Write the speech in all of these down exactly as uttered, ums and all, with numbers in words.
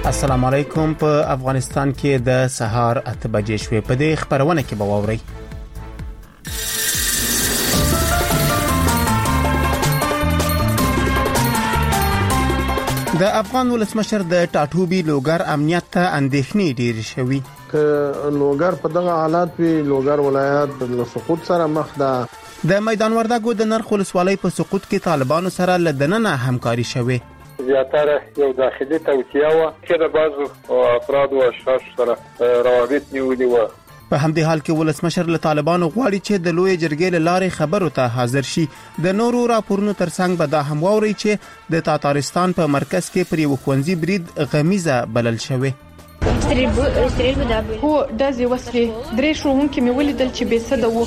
السلام علیکم. په افغانستان کې د سهار اته بجې شوې. په دې خبرونه کې به واورئ د افغان ولسمشر د ټاټوبي لوګر امنیت ته اندېښنې ډېرې شوې. ک لوګر په دغه حالات وی لوګر ولایت د سقوط سره مخ ده. د میدان وردګو د نرخ ولسوالۍ په سقوط کې طالبانو سره لدننه همکاري شوې. زیاتره یو داخلي توصیه و چې د بعضو افراد او اشخاص سره روابط نیولې و. په همدې حال کې ولسمشر له طالبانو غواړي چې د لوی جرګې له لارې خبرو ته حاضر شي. د نورو راپورونو ترڅنګ به دا هم واوري چې د تاتارستان په مرکز کې پر یو ښوونځي برید غمیزه بلل شوې. هو داسې وسلې درې ښوونکي مې ولیدل چې بې سده وو.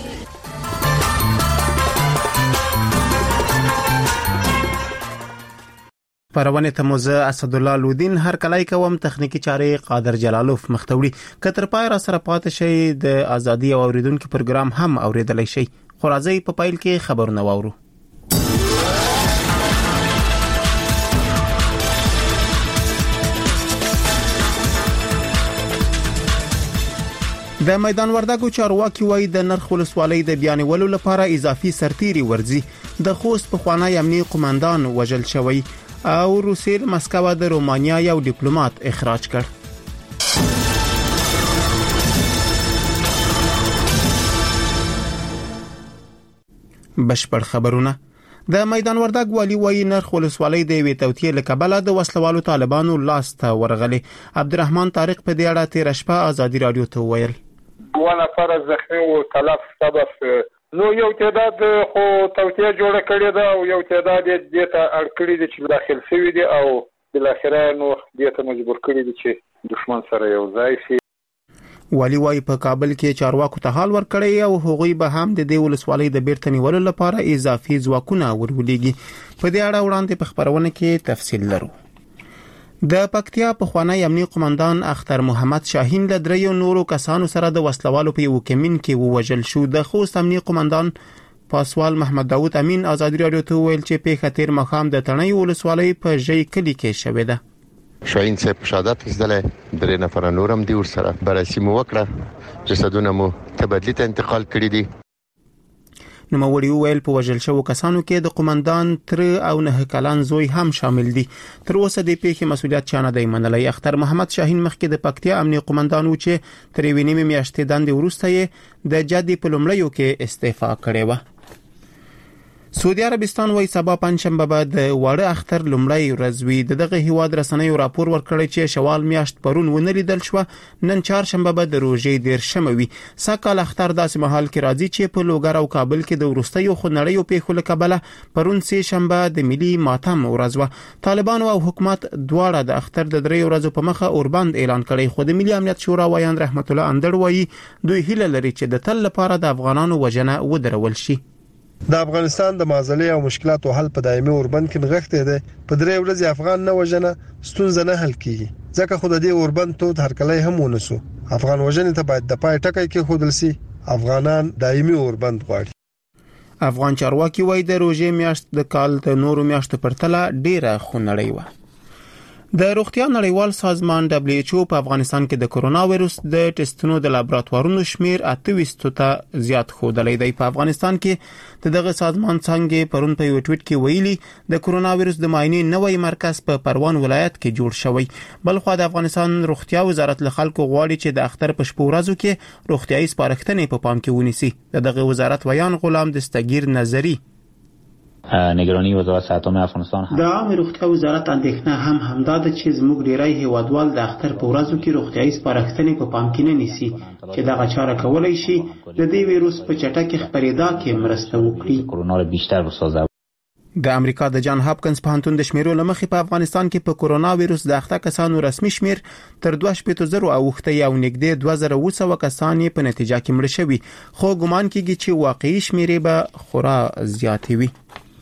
پرونه ته موزه اسد الله لودین هر کلای کوم تخنیکی چارې قادر جلالوف مختوړي کتر پای را سره پات شي. د ازادي او اوریدونکو پروګرام هم اوریدلای شي. خو راځي په پایل کې خبرونه واورو. د میدان وردګو چارواکي وایي د نرخ ولسوالۍ د بیانولو لپاره اضافي سرتيري ورزي. د خوست په خوانی امنیتي قومندان وژل شوی او روسیې مسکو د رومانیا یو ډیپلوماټ اخراج کړ. بشپړ خبرونه. د میدان وردګ والی وایي نرخ ولسوالۍ د وی توتیه لکبله د وسلوالو طالبانو لاس ته ورغلي. عبدالرحمن طارق په دې اړه تیر شپه ازادي رادیو ته ویل دوه نفر زخمی او تلف سبب نو یو تعداد خو توتیه جوړه کړې ده او یو تعداد دې ته اړ کړی دي چې داخل شوی دي او بل اخره نو دې ته مجبور کړی دي چې دښمن سره یو ځای شي. والی وايي په کابل کې چارواکو ته حال ورکړی او هغوی به هم د دې ولسوالۍ د بیرته نیولو لپاره اضافي ځواکونه ورولېږي. په دې اړه وړاندې په خبرونه کې تفصیل لرو. د پکتیا په خوانی امنیتي قومندان اختر محمد شاهین له دریو نورو کسانو سره د وسلوالو په یو کمین کې ووژل شو. د خوست امنیتي قومندان پاسوال محمد داوود امین ازادي رادیو ته ویل چې پیښه تیر مخام د تڼۍ ولسوالۍ په ژی کلی کې شوې ده. شاهین صاحب شهادت ایستله درې نفر نورم دی ور سره بررسي مو وکړه. جسدونه مو تبدیل ته انتقال کړی دي. نو موري ویل په وژل شو کسانو کې د قومندان تر او نه کلان زوی هم شامل دي. تر اوسه د پیښې مسولیت چانه دی منلای. اختر محمد شاهین مخکې د پکتیا امنیتي قومندان و چې تر وینې میاشتې دندې وروسته یې د جدي په لومړیو کې استعفا کړې و. سعودي عربستان وايي سبا پنځشنبه به د وړه اختر لومړی ورځ وي. دغه هیواد رسنیو راپور ورکړی چې شوال میاشت پرون ونلیدل شو. نن چهارشنبه به د روزې دیرشمه وي. ساکال اختر داسې مهال کې راځي چې په لوګر او کابل کې د ورستیو خنړیو پیښو لکبله پرون سه شنبه د ملي ماتم ورځ و. طالبان او حکومت دواړه د اختر د درې ورځو په مخه اوربند اعلان کړی. خو د ملي امنیت شورا وایي رحمت الله اندړ وایي دوی هیله لري چې د تل لپاره د افغانانو وجنه ودرول شي. د افغانستان د معضلې او مشکلاتو حل په دایمي اوربند کې نغښته ده. په درې ورځې افغان نه وژنه ستونزه نه حل کیږي. ځکه خو د دې اوربند تو هر کله هم ونسو. افغان وژنې ته باید د پای ټکی کې خودل سي. افغانان دایمي اوربند غواړي. افغان چارواکي وایي د روزې میاشت د کال د نورو میاشتو پرتله ډیره خونړۍ و. د روغتیا نړیوال سازمان دبليو ایچ او په افغانستان کې د کرونا وایروس د ټیسټونو د لابراتوارونو شمیر اته ویشت ته زیات ښودلی دی. په افغانستان کې دغه سازمان څنګه پرون په یو ټویټ کې ویلي د کرونا وایروس د معاینې نوې مرکز په پروان ولایت کې جوړ شوی. بلخو د افغانستان روغتیا وزارت له خلکو غواړي چې د اختر په شپو ورځو کې روغتیايي سپارښتنې په پام کې ونیسي. دغه وزارت ویان غلام دستگیر نظری نگرانی وزارت صحت افغانستان هم د عامه روغتیا وزارت اندېښنه هم همدا ده چې زموږ ډیری هیوادوال د اختر په ورځو کې روغتیايي سپارښتنې په پام کې نه نیسي چې دغه چاره کولای شي د دې وایروس په چټکۍ خپرېدا کې مرسته وکړي. کرونا رو بیشتر بسازه. د امریکا د جان هاپکنز پوهنتون د شمیرو لمخې په افغانستان کې په کرونا وایروس د اخته کسانو رسمي شمیر تر دوه شپږ زره اوخته یو نږدې دوه زره اوه سوه کسان په نتیجه کې مړ شوي. خو ګومان کیږي چې واقعي شمیرې به خورا زیاتې وي.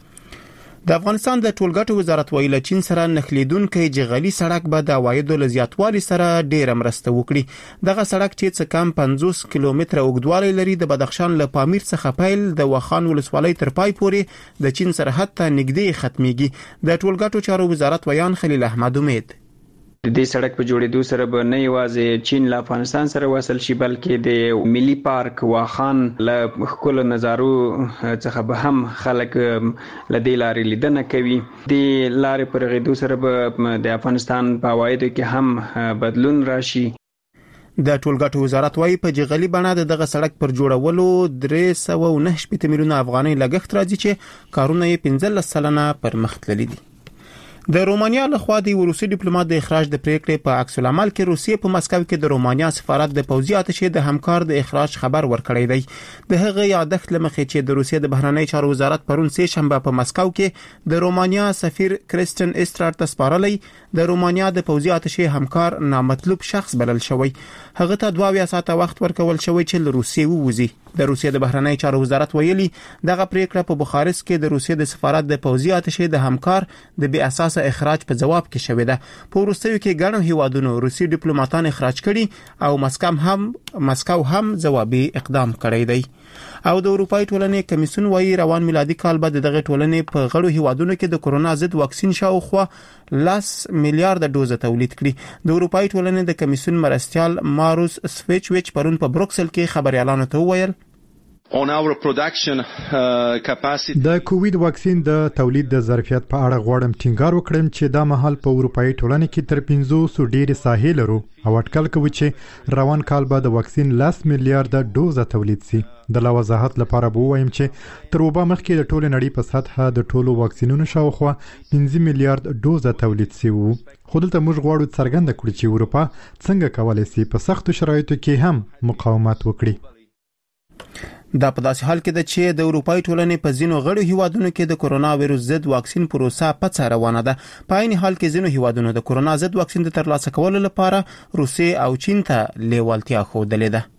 د افغانستان د ټولګټو وزارت ویل چین سره نخلیدونکو جغلي سړک به د عوایدو له زیاتوالي سره ډیره مرسته وکړي. دغه سړک چې څه کم پنځوس کیلومتره اوږدوالی لري د بدخشان له پامیر څخه پیل د وخان ولسوالۍ تر پای پورې د چین سرحد ته نږدې ختميږي. د ټولګټو چارو وزارت ویان خلیل احمد امید د دې سړک په جوړېدو سره به نه یوازې چین له افغانستان سره وصل شي بلکې د ملي پارک واخان له ښکلو نظارو څخه به هم خلک له دې لارې لیدنه کوي. د لارې په رغېدو سره به د افغانستان په عوایدو کې هم بدلون راشي. د ټولګټو وزارت وايي په جغلي بڼه دغه سړک پر جوړولو درې سوه او نهه شپېته میلیونه افغانۍ لګښت راځي چې کارونه یې پنځلس سلنه پرمخ تللي دي. د رومانیا لخوا د روسي ډیپلوماټ د اخراج د پریکړې په عکس العمل کې روسیې په مسکو کې د رومانیا سفارت د پوځي اتشې د همکار د اخراج خبر ورکړی دی. د هغه یادښت لمخې چې د روسیې د بهرنی چارو وزارت پرون سه شنبه په مسکو کې د رومانیا سفیر کریستن استرار ته سپارلی د رومانیا د پوځي اتشې همکار نامطلوب شخص بلل شوی. هغه ته دوه ساعته وخت ورکول شوی چې له روسیې ووځي. د روسیې د بهرنی چارو وزارت ویلي دغه پریکړه په بخارست کې د روسیې د سفارت د پوځي اتشې د همکار د بې اساسه اخراج په جواب کې شوې ده. په وروستیو کې ګڼو هیوادونو روسي ډیپلوماټان اخراج کړي او مسکو هم مسکو هم جوابي اقدام کړی دی. او د اروپای ټولنې کمیسیون وايي روان میلادي کال بعد دغه ټولنې په غړو هیوادونو کې د کورونا ضد واکسین شاوخوا لاس میلیارډ ډوزه تولید کړي. د اروپای ټولنې د کمیسیون مرستیال ماروس سویچویچ پرون په بروکسل کې خبريالانو ته وویل د کووید واکسین د تولید د ظرفیت په اړه غواړم ټینګار وکړم چې دا مهال په اروپאי ټولنه کې تر پنځوس ډېر ساحې لرو او اټکل کوي چې روان کال به د واکسین لاس میلیارډ ډوزه تولید شي. د لا وضاحت لپاره به وایم چې تر اوبه مخکې د ټولو نړۍ په سطحه د ټولو واکسینونو شاوخوا پنځه میلیارډ ډوزه تولید شي وو. خو دلته موږ غواړو څرګنده کړو چې اروپا څنګه کولی شي په سختو شرایطو کې هم مقاومت وکړي. دا په داسې حال کې ده چې د اروپای ټولنې په ځینو غړو هیوادونو کې د کورونا وایروس ضد واکسین پروسه پڅه روانه ده. په عین حال کې ځینو هیوادونو د کورونا ضد واکسین د ترلاسه کولو لپاره روسیې او چین ته لیوالتیا ښودلې ده.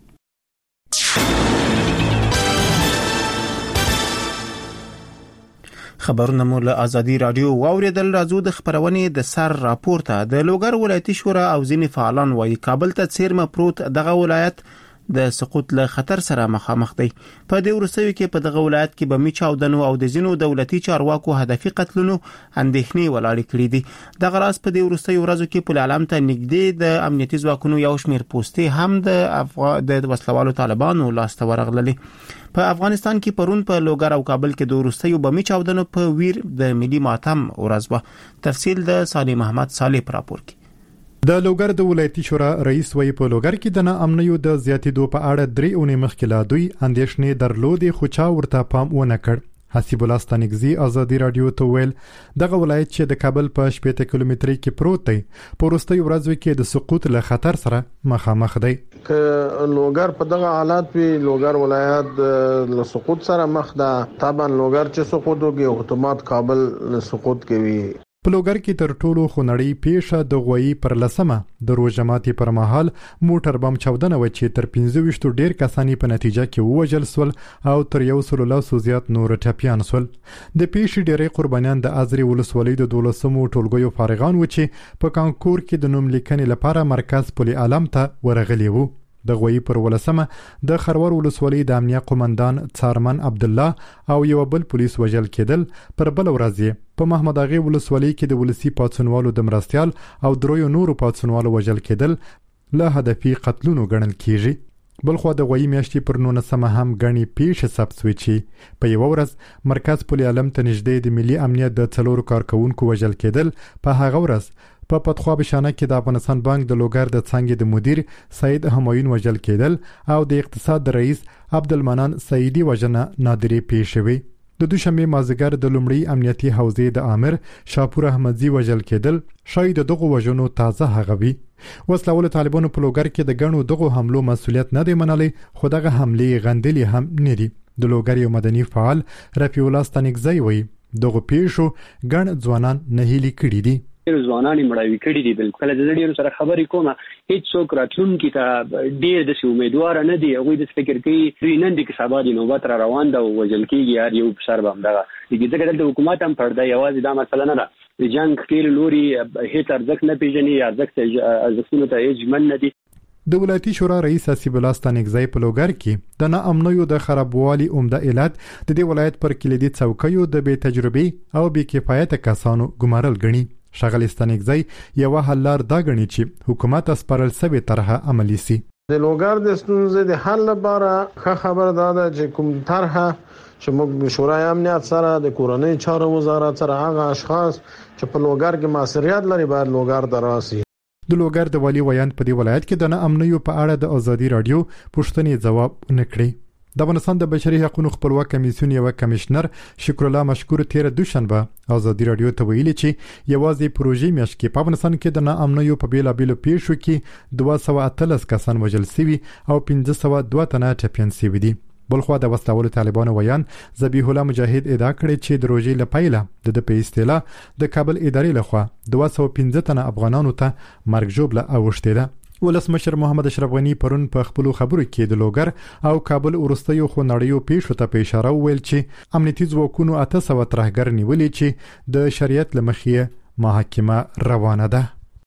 خبرونه مو له ازادي رادیو واوریدل. راځو د خبرونې د سر راپورته. د لوګر ولایتي شورا او ځینې فعالان وايي کابل ته څیرمه پروت دغه ولایت د سقوط له خطر سره مخامخ دی. په دې وروستیو کې په دغه ولایت کې بمي چاودنو او د ځینو دولتي چارواکو هدفي قتلونو اندېښنې ولاړې کړې دي. دغه راز په دې وروستیو ورځو کې په عالم ته نږدې د امنیتي ځواکونو یو شمېر پوسټې هم د افغان د وسلوالو طالبانو لاسته ورغللې. په افغانستان کې پرون په لوګر او کابل کې د وروستیو بمي چاودنو په ویر د ملي ماتم ورځ و. تفصیل د صالح محمد صالح پر راپور کې. د لوګر د ولایتي شورا رئیس وی په لوګر کې د ناامنیو د زیاتېدو په اړه درې اونۍ مخکې لا دوی اندېښنې درلودې خو چا ورته پام ونه کړ. حسیب الله ستانګزي ازادي رادیو ته ویل دغه ولایت چې د کابل په شپږ کیلومترۍ کې پروت دی په وروستیو ورځو کې د سقوط له خطر سره مخامخ دی. که لوګر په دغه حالات وی لوګر ولایت له سقوط سره مخ ده. طبعا لوګر چې سقوط وکړي اتومات کابل سقوط کوي. په لوګر کې تر ټولو خونړۍ پیښه د غوي پر لسمه د روژه ماتي پر مهال موټر بم چاودنه و چې تر پنځه ویشت ډیر کسانی په نتیجه کې ووجل سول او تر یو سل لاسو زیات نور ټپیان سول. د پیښې ډېرې قربانیان د ازري ولسوالۍ د دولسمو ټولګیو فارغان و چې په کانکور کې د نوم لیکنې لپاره مرکز پل عالم ته ورغلي وو. د غوي پر ولسمه د خرور ولسوالۍ د امنیه قومندان څارمن عبد الله او یو بل پولیس وژل کېدل. پر بل ورځ په محمد اغه ولسوالۍ کې د ولسی پاتسونوالو د مرستيال او درویو نورو پاتسونوالو وژل کېدل له هدفي قتلونو ګڼل کیږي. بلخو د غوي میاشتې پر نولسمه هم غني پیښه ثبت شوې چې په یو ورځ مرکز پل عالم ته نږدې د ملي امنیت د څلورو کارکونکو وژل کېدل. په هغه ورځ په پتخوا بشانه کې د افغانستان بانک د لوګر د څنګه د مدیر سید همایون وژل کېدل او د اقتصاد د رئیس عبدالمنان سعیدی وژنه نادرې پیښ شوې. د دوشنبه مازیګر د لومړی امنیتي حوزې د امر شاپور احمدزي وژل کېدل شاید دغه وژنو تازه هغوي. وسلوال طالبانو په لوګر کې د غنو دغه حملو مسولیت نه دی منلي خو دغه حملې غندلي هم نه دي. د لوګر یو مدني فعال رفیع الله ستانګزی وایي دغه پیښو ګڼ ځوانان نه هلي کړي دي. ځوانان مړاوي کړي دي. بالکل د ډیرو سره خبرې کومه هیڅ څوک راتلونکي ته ډیر د امیدوار نه دي. هغه د فکر کوي نن د کسبا د نوبت را روان ده او وجل کېږي یار یو سر بم دغه دغه د حکومت هم پرده یوازې دا مسله نه ده. د جنگ خیر لوري هیڅ ارزښت نه پیژني ارزښت ارزښتونه ته اجمن نه دي. د ولایتي شورا رئیس حسیب الله ستانګزی په لوګر کې د ناامنیو د خرابوالي عمده علت د دې ولایت پر کلیدي څوکیو د بې تجربې او بې کفایت کسانو ګمارل غني. ښاغلي ستانکزی یو حل لار دا ګڼي چې حکومت اسپارل سوي طرحه عملی سي. د لوګر د ستونزې د حل لپاره ښه خبر ده چې کوم طرحه چې موږ شورای امنیت سره د کورنۍ چارو وزارت سره هغه اشخاص چې په لوګر کې مسؤلیت لري باید لوګر ته راسي. د لوګر د والي ویاند په دې ولایت کې د ناامنیو په اړه د ازادي رادیو پوښتنې ځواب نکړي. د افغانستان د بشري حقوقو خپلواک کمیسیون یو کمشنر شکر الله مشکور تیر دوشنبه ازادي رادیو ته ویلي چې یوازې پروژې میاشت کې په افغانستان کې د ناامنیو په بیلابیلو پیښو کې دوه سوه اتلس کسان وژل شوي او پنځه سوه دوه تنه ټپیان شوي دي. بلخوا د وسلوالو طالبانو ویان ذبیح الله مجاهد ادعا کړې چې د روژې لپاره د په اصطلاح د کابل ادارې لخوا دوه سوه پنځه تنه افغانانو ته مرګ ژوبله اوښتې ده. ولسمشر محمد اشرف غنی پرون په خپل خبرو کې د لوګر او کابل ورستیو خونړیو پیښو ته په اشاره ویل چې امنیتي ځواکونو اته سوه ترهګر نیولې چې د شریعت لمخې محاکمه روانه ده.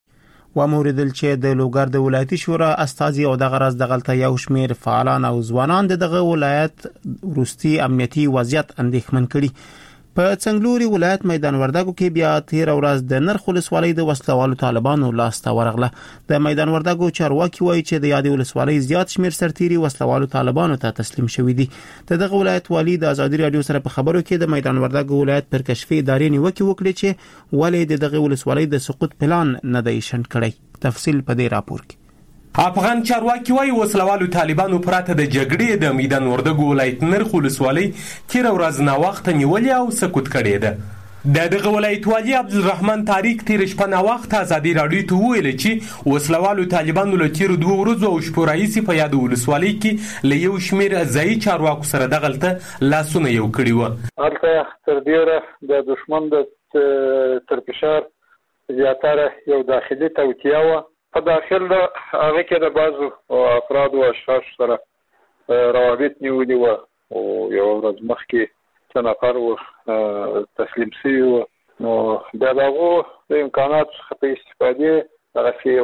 و موردل چې د لوګر د ولایتي شورا استازي او د غرض د غلطه یو شمیر فعالان او ځوانان دغه ولایت ورستي امنیتي وضعیت اندېښمن کړي. په څنګلوري ولایت میدان وردګو کې بیا تیر ورځ د نرخ ولسوالۍ د وسلوالو طالبانو لاسته ورغله. د میدان وردګو چارواکي وایي چې د یادې ولسوالۍ زیات شمیر سرتیري وسلوالو طالبانو ته تسلیم شوي دي. دغه ولایت والی د ازادي رادیو سره په خبرو کې د میدان وردګو ولایت پر کشفي ادارې نیوکه وکړه چې ولې دغه ولسوالۍ د سقوط پلان نه دی شنډ کړی. تفصیل په دې راپور کې. افغان چارواکي وايي وسلوالو طالبانو پراته د جګړې د میدان وردګو ولایت نرخ ولسوالۍ تیر ورځ نا وخت نیولې او سقوط کړې ده. د دغه ولایت والی عبدالرحمن طارق تیر شپه نا وخت ازادي رادیو ته ویل چې وسلوالو طالبانو له تیر دوه ورځو او شپو راهیسې په یاد ولسوالۍ کې له یو شمیر ځایي چارواکو سره د غلطه لاسونه یو کړي وو. هلته تر ډیره د دشمن د تر فشار زیاتره یو داخلي توطیه وه. په داخل هغه کې د بعضو افراد او اشخاص سره روابط نیولي وو او یو ورځ مخکې څه نفر تسلیم شوي وو. نو د هغو د امکاناتو څخه په استفادې هغسې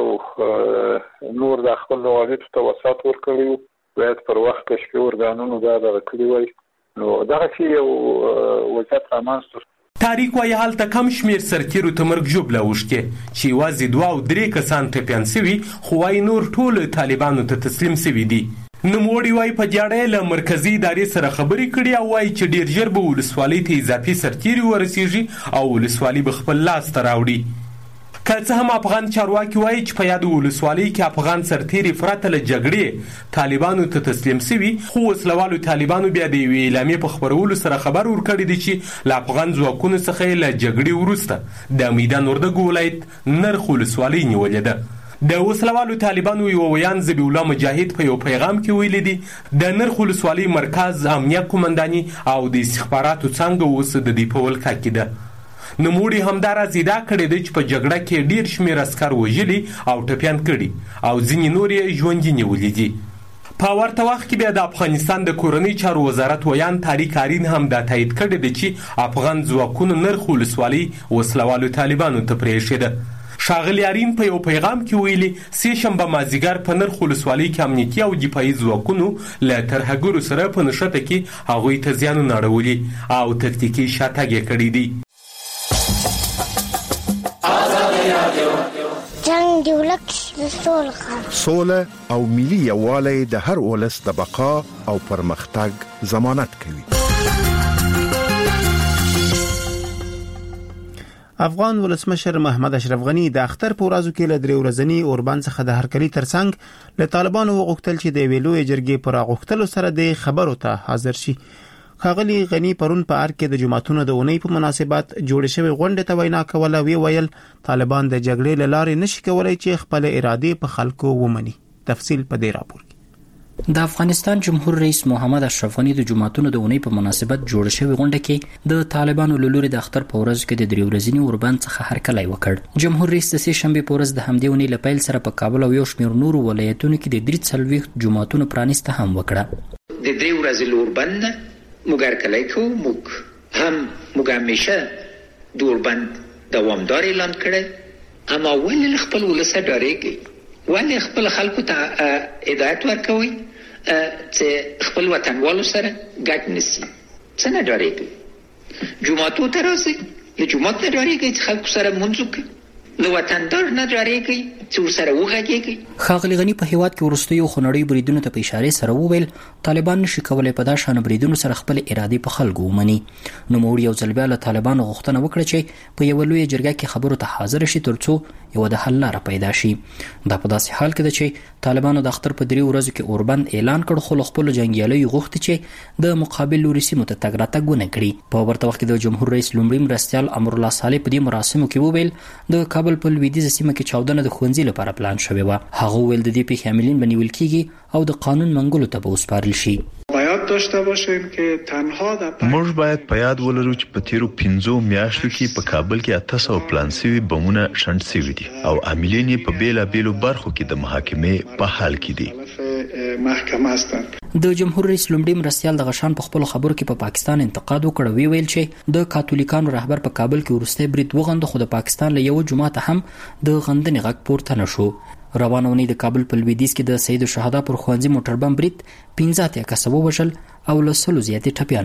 یو نور د خپل روابطو ته وسعت ورکړی وو. باید پر وخت کشفي ارګانونو دا دغه کړي وای. نو دغسې یو وضعیت رامنځته. تاریخ وايي هلته کم شمیر سرتیرو ته مرګ ژوبله اوښتې چې یوازې دوه او درې کسان ټپیان شوي خو وايي نور ټول طالبانو ته تسلیم شوي دي. نوموړي وايي په جاړه له مرکزي ادارې سره خبرې کړي او وايي چې ډیر ژر به ولسوالۍ ته اضافي سرتیري ورسیږي او ولسوالۍ به خپل لاس ته راوړي. که څه هم افغان چارواکي وايي چې په یاد ولسوالۍ کې افغان سرتیري پرته له جګړې طالبانو ته تسلیم شوي خو وسلوالو طالبانو بیا د یوې اعلامیې په خپرولو سره خبر ورکړی دی چې له افغان ځواکونو څخه له جګړې وروسته د میدان وردګو ولایت نرخ ولسوالۍ نیولې ده. د وسلوالو طالبانو یو ویان ذبیح الله مجاهد په یو پیغام کې ویلي دي د نرخ ولسوالۍ مرکز امنیت قومنداني او د استخباراتو څانګه اوس د دې په ولکه کې ده. نوموړي همداراز ادعا کړې ده چې په جګړه کې ډیر شمیر عسکر وژلي او ټپیان کړي او ځینې نور یې ژوندي نیولي دي. په ورته وخت کې بیا د افغانستان د کورنۍ چارو وزارت ویان طارق آرین هم دا تایید کړی دی چې افغان ځواکونو نرخ ولسوالۍ وسلوالو طالبانو ته پرېښې ده. ښاغلي آرین په یو پیغام کې ویلي سې شنبه مازدیګر په نرخ ولسوالۍ کې امنیتي او دفاعي ځواکونو له ترهګرو سره په نښته کې هغوی ته زیانونه اړولي او تکتیکي شاتګ یې کړی دی. جنگ دی ولک سوله سوله او ملي یووالی د هر ولس د بقا او پرمختګ ضمانت کوي. افغان ولسمشر محمد اشرف غنی د اختر په ورځو کې له درې ورځني اوربان څخه د هرکلي ترڅنګ له طالبانو وغوښتل چې د ویلوې جرګې پر غوښتلو سره د خبرو ته حاضر شي. ښاغلي غنی پرون په ار کې د جمعتونو د اونۍ په مناسبت جوړ شوی غونډه ته وینا کوله. وی ویل طالبان د جګړې له لارې نشي کولای چې خپل اراده په خلکو ومني. تفصیل په دې راپور کې. د افغانستان جمهور رئیس محمد اشرف غنی د جمعتونو د اونۍ په مناسبت جوړ شوی غونډه کې د طالبانو له لوري د اختر په ورځ کې د درې ورځني اوربان څخه هرکلی وکړ. جمهور رئیس د سې شنبې په ورځ د همدې اونۍ له پیل سره په کابل او یو شمېر نورو ولایتونو کې د درې څلوېښت جوماتونو پرانیسته هم وکړه. د درې ورځې اوربان موږ هرکلی کوو. موږ هم موږ همیشه د اوربان دوامدار اعلان کړی. اما ولې له خپل ولسه ډارېږئ؟ ولې خپل خلکو ته هدایت ورکوئ چې خپل وطنوالو سره ګډ نشي؟ څه نه ډارېږئ؟ جوماتو ته راسئ، له جومات نه ډارېږئ چې خلکو سره مونځ وکړئ، له وطندار نه ډارېږئ چې ورسره وغږېږئ. ښاغلي غني په هیواد کې وروستیو خونړیو بریدونو ته په اشارې سره وویل طالبان نشي کولای په دا شان بریدونو سره خپل ارادې په خلکو ومني. نوموړي یو ځل بیا له طالبانو غوښتنه وکړه چې په یو لوی جرګه کې خبرو ته حاضر شي ترڅو یو د حل لاره پیدا شي. دا په داسې حال کې ده چې طالبانو د اختر په درې ورځو کې اوربند اعلان کړ، خو خپل جنگیالیو غوښتي چې د مقابل لوري سیمو ته تګ راتګ ونه کړي. په ورته وخت کې د جمهور رئیس لومړي مرستیال امرالله صالح په دې مراسمو کې وویل د کابل په لویدیځه سیمه کې چاودنه د ښوونځي لپاره پلان شوې وه. هغه وویل د دې پیښې عاملین به نیول کیږي او د قانون منګولو ته به وسپارل شي. باید داشته باشیم که تنها د موږ باید په یاد ولرو چې په تیرو پنځو میاشتو کې په کابل کې اته سوه پلان شوي بمونه شنډ شوي دي او عاملین یې په بیلابیلو برخو کې د محاکمې په حال کې دي. محکمه هستند. د جمهور رئیس لومړي مرستیال د غشان په خپل خبرو کې په پاکستان انتقاد وکړ، وی ویل چې د کاتولیکانو رهبر په کابل کې ورسته برید وغند، خو د پاکستان له یو جماعت هم د غندنې غږ پورته نشو. روانه ونی د کابل په لویدیځ کې د سید الشهدا پر ښوونځي موټر بم برید پنځه اتیا کسه ووژل او له سلو زیاتې ټپیان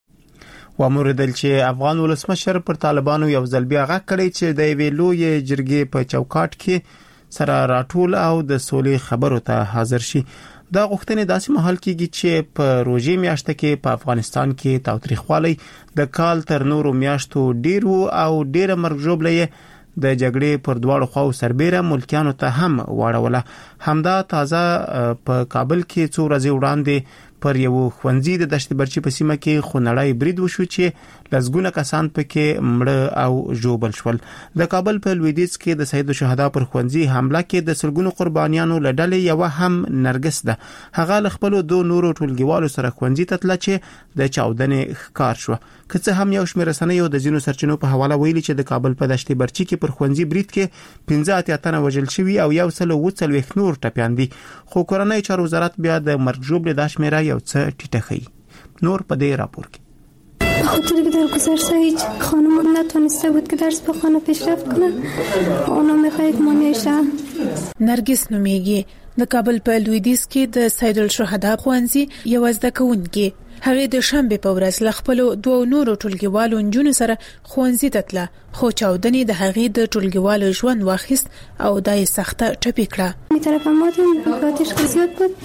کړه. واموردل چې افغان ولسمشر پر طالبانو یو ځل بیا غږ کړی چې د یوې لویې جرګې په چوکاټ کې سره راټول او د سولې خبرو ته حاضر شي. دا غوښتنې داسې مهال کېږي چې په روژې میاشته کې په افغانستان کې تاوتریخوالی د کال تر نورو میاشتو ډیر وو او ډیره مرګ ژوبله د جګړې پر دواړو خواو سربېره ملکیانو ته هم واړوله. همدا تازه په کابل کې څو ورځې وړاندې پر یو ښوونځي د دشت برچي په سیمه کې خونړی برید وشو چې لسګونه کسان پکې مړه او ژوبل شول. د کابل په لویدیځ کې د سید الشهدا پر ښوونځي حمله کې د سلګونو قربانیانو له ډلې یو هم نرګس ده. هغه له خپل دوه نورو ټولګیوالو سره ښوونځي ته تله چې د چاودنې ښکار شو. که څه هم یو شمېر رسنیو د ځینو سرچینو په حواله ویلي چې د کابل په دشت برچي کې پر ښوونځي برید کې پنځه اتیا تنه وژل شوي او یو سل اووه څلوېښت نور ټپیان دي، خو کورنۍ چارو وزارت بیا د مرګ ژوبلې دا شمېره یو څه ټیټه ښیي. نور په دې راپور کې به خاطر که در گذشته هیچ خانم نتونسته بود که درس بخونه پیشرفت کنه، اونا میخواه یک مانیشه. نرگس نومیگی د کابل په لویدیځ کې د سید الشهدا ښوونځي یو زده کوونکې هغه د شنبه په ورځ ل خپل دوه نورو ټولګیوالو نجونو سره ښوونځي ته تله، خو چاودنې د هغې د ټولګیوالو ژوند واخیست او دای سخته ټپي کړه. می طرف آمدیم آتش زیاد بود،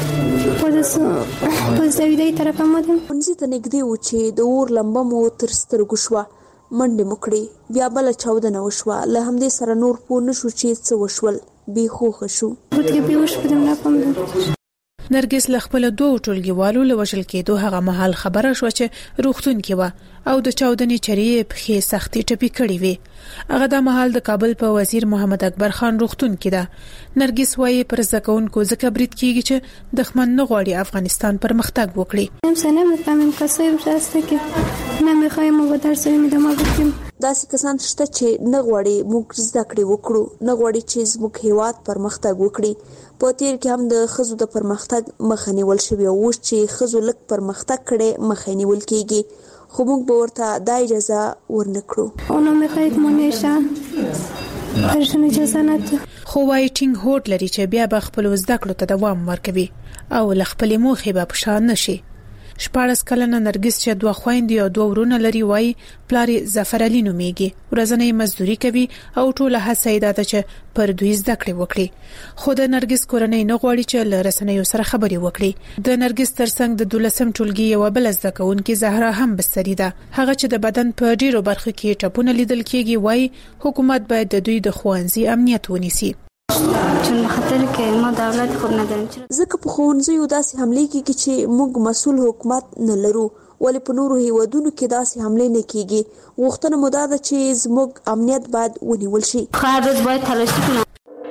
پس دویده طرف آمدیم. ښوونځي ته نږدې و چې د اور لمبه مو تر سترګو شوه، منډې مو کړې، بیا بله چاودنه وشوه. له همدې سره نور پوه نه شو چې څه وشول، بې هوښه شو. بود که بیهوش بودم نفهمیدم. نرګس له خپل دوه ټولګیوالو له وژل کېدو هغه مهال خبره شوه چې روغتون کې وه او د چاودنې چرې پښې سختې ټپي کړې وې. هغه د مهال د کابل په وزیر محمد اکبر خان روغتون کې ده. نرګس وايي پر زکونکو ځکه برید کېږي چې دښمن نه غواړي افغانستان پرمختګ وکړي. هم څه نه مفهمیم کسایی ورسته کې نه میخوایم و درسوي می دما بکیم. داسې کسان شته چې نه غواړي موږ زده کړې وکړو، نه غواړي چې زموږ هیواد پرمختګ وکړي. په تیر کې هم د ښځو د پرمختګ مخه نیول شوې او اوس چې ښځو لږ پرمختګ کړي مخه نیول کېږي، خو موږ به ورته دا اجازه ورنه کړو. اونا میخواه یک مانیشه پرشن اجازه نده. خو وايي ټینګ هوډ لري چې بیا به خپل زده کړو ته دوام ورکوي او له خپلې موخې به په شا نشي. شپاړس کلنه نرګس چې دوه خويندې او دوه ورونه لري وايي پلار ظفر علي نوميږي، ورځنی مزدوري کوي او ټوله هڅه یې ده چې پر دوی زده کړې وکړي. خو د نرګس کورنۍ نه غواړي چې له رسنیو سره خبرې وکړي. د نرګس ترڅنګ د دولسم ټولګي یو بل زده کوونکې زهرا هم بستري ده. هغه چې د بدن په ډیرو برخو کې ټپونه لیدل کېږي وايي حکومت باید د دوی د ښوونځي امنیت ونیسي. چون خاطر که ما دولت خود نداریم، ځکه په ښوونځیو داسې حملې کېږي چې موږ مسؤل حکومت نه لرو، ولې په نورو هیوادونو کې داسې حملې نه کېږي. غوښتنه مو دا ده چې زموږ امنیت باید ونیول شي. هر ورځ باید تلاشي کنه.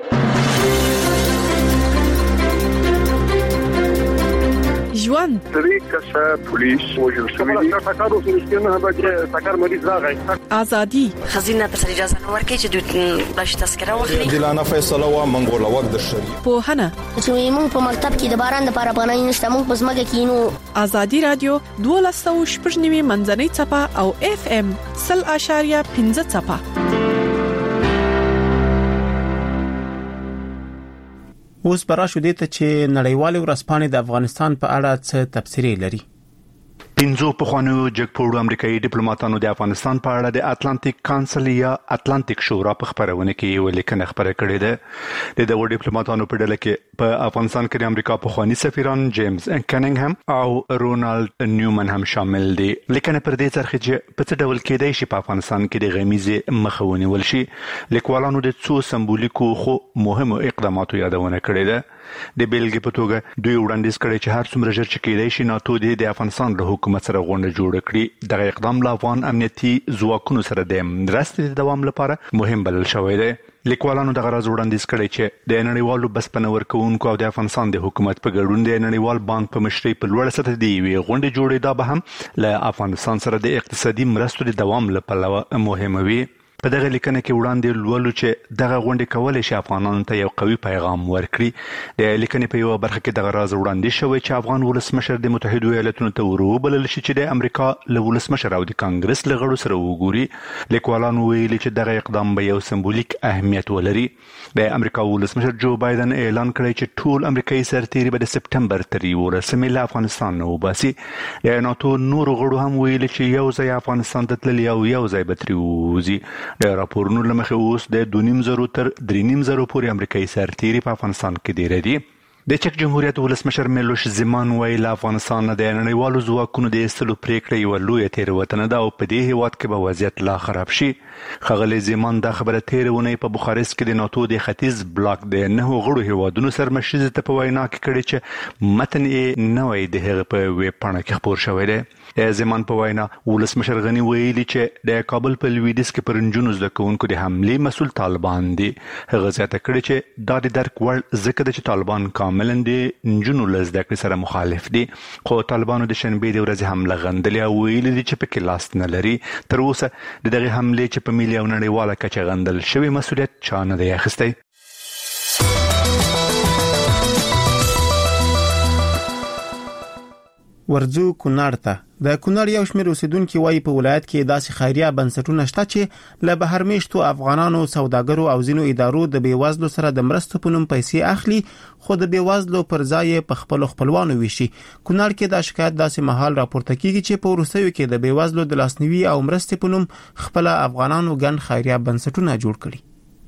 ژوند درې کسه پولیس وژل شوي دي. ټکر وشو چې نه به ټکر مریض راغی. ازادي خزینه پر اجازه نه ورکړي چې دوی بلش تذکره واخلي. عادلانه فیصله و منګول وخت د شریعت په هنه چې موږ په مکتب کې د باران د لپاره پناه نشته، موږ په ځمکه کې نو. ازادي رادیو دولس سوه شپږ نوي منځنۍ چپه او اف ام سل اشاریه پنځه چپه. اوس برا شو دې ته چې نړیوال ورځپاڼې د افغانستان په اړه څه تبصرې لري. پنځو پخوانیو جګپوړو امریکایي ډیپلوماټانو د افغانستان په اړه د اتلانتیک کانسل یا اتلانتیک شورا په خبرونه کې یو لیکنه خبره کړې ده. د دغو ډیپلوماټانو په ډله کې په افغانستان کې د امریکا پخوانی سفیران جیمز کنینګهم او رونالد نیومن هم شامل دي. لیکنه پر دې څرخي چې په څه ډول کېدای شي په افغانستان کې د غمیزې مخه ونیول شي. لیکوالانو د څو سمبولیکو خو مهمو اقداماتو یادونه کړې ده. د بیلګې په توګه دوی وړاندیز کړی چې هر څومره ژر چې کېدای شي ناتو د افغانستان له حکومت سره غونډه جوړه کړي. دغه اقدام له افغان امنیتي ځواکونو سره د مرستې د دوام لپاره مهم بلل شوی دی. لیکوالانو دغه راز وړاندیز کړی چې د نړیوالو بسپنه ورکوونکو او د افغانستان د حکومت په ګډون د نړیوال بانک په مشرۍ په لوړه سطح د یوې غونډې جوړېدا به هم له افغانستان سره د اقتصادي مرستو د دوام لپاره مهمه وي. په دغه لیکنه کې وړاندې لولو چې دغه غونډې کولای شي افغانانو ته یو قوي پیغام ورکړي. د لیکنې په یو برخه کې دغه راز وړاندې شوی چې افغان ولسمشر د متحده ایالاتونو ته وروبلل شي چې د امریکا له ولسمشر او د کانګرس له غړو سره وګوري. لیکوالانو ویلي چې دغه اقدام به یو سمبولیک اهمیت ولري. د امریکا ولسمشر جو بایدن اعلان کړی چې ټول امریکایي سرتیري به د سپټمبر تر یولسمې له افغانستان نه وباسي. د ناتو نورو غړو هم ویلي چې یو ځای افغانستان ته تللي او یو ځای به ترې ووځي. د راپورونو له مخې اوس د دوه نیم زرو تر درې نیم زرو پورې امریکایي سرتیري په افغانستان کې ډېر دي. د چک جمهوریت ولسمشر میلوش زمان ویل له افغانستان نه د نړیوالو ځواکونو د ایستلو پریکړه یوه لویه تېروتنه ده او په دې هیواد کې به وضعیت لا خراب شي. ښاغلی زمان دا خبره تېره اونۍ په بوخارست کې د ناتو د ختیځ بلاک د نهو غړو هیوادونو سرمشریزې ته په وینا کې کړې چې متن یې نوی د هغه په ویب پاڼه کې خپور شوی دی. د زمان په وینا ولسمشر غني ویلي چې د کابل په لویدیځ کې پر نجونو زده کوونکو د حملې مسؤل طالبان دي. هغه زیاته کړې چې دا د درک وړ ځکه ده چې طالبان کاملا د نجونو له زده کړې سره مخالف دي. خو طالبانو د شنبې د ورځې حمله غندلې او ویلي دي چې پکې لاس نه لري. تر اوسه د دغې حملې چې په ملي او نړیواله کچه غندل شوی مسؤلیت چا نه دی اخیستی. ورځو کونړ ته. د کونړ یو شمېر اوسیدونکو وايي په ولایت کې داسې خیریه بنسټونه شته چې له بهر میشتو افغانانو سوداګرو او ځینو ادارو د بیوزلو سره د مرستو په نوم پیسې اخلي خو د بیوزلو پر ځای په خپل خپلوانو ویشي. کونړ کې دا شکایت داسې مهال راپورته کیږي چې په وروستیو کې د بیوزلو د لاسنیوي او مرستې په نوم خپل افغانانو ګڼ خیریه بنسټونه جوړ کړي.